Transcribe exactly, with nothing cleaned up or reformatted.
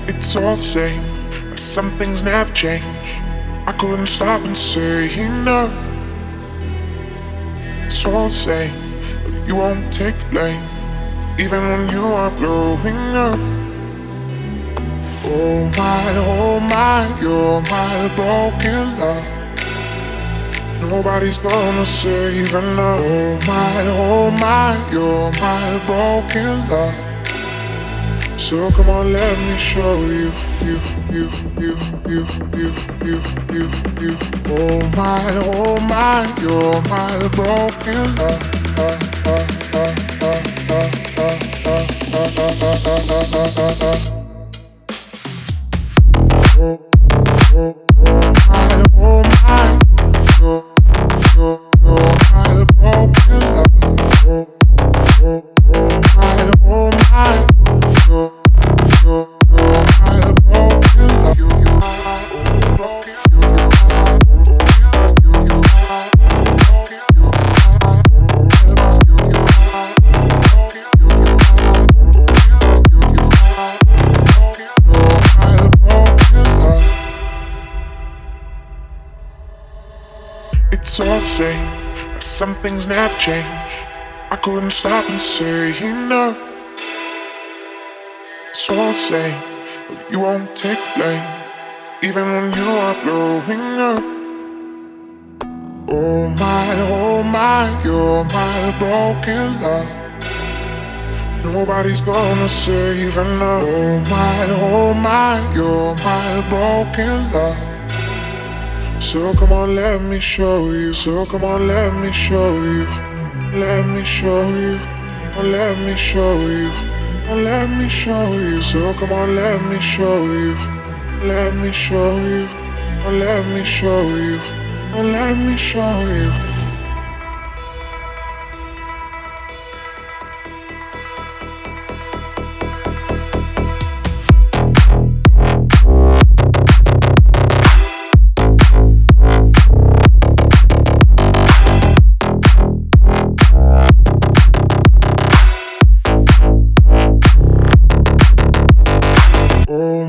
It's all the same, but some things never change. I couldn't stop and say enough. It's all the same, but you won't take the blame, even when you are growing up. Oh my, oh my, you're my broken love. Nobody's gonna save enough. Oh my, oh my, you're my broken love. So come on, let me show you, you, you, you, you, you, you, you, you. Oh my, oh my, you're my broken love. Uh, uh, uh, uh, uh, uh, uh, uh, uh, uh, uh, uh, uh. Oh, oh, oh my, oh my, you're, you're, you're my broken love. Oh, oh, oh my, oh my, you're, you're, you're my broken love. You, you are my broken. You, you are my broken. You, you are my broken. You, you are my broken. You, you are my broken. You, you are my broken. You, you are my broken. You're my broken love. It's all the same, but some things never change. I couldn't stop and say enough. It's all the same, but you won't take the blame, even when you are growing up. Oh my, oh my, you're my broken love. Nobody's gonna save enough. Oh my, oh my, you're my broken love. So come on, let me show you. So come on, let me show you. Let me show you. Oh, let me show you. Oh, let me show you. So come on, let me show you. Let me show you. Oh, let me show you. Oh, let me show you. Oh